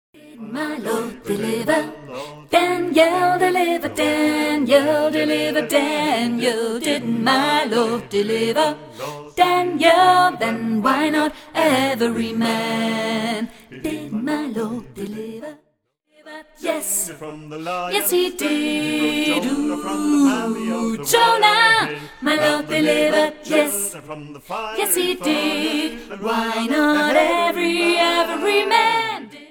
My Lord deliver, Daniel deliver, Daniel deliver, Daniel. Did my Lord deliver Daniel? Then why not every man? Did my Lord deliver? Yes, yes he did. Ooh, Jonah, my Lord delivered. Yes, yes he did. Why not every man?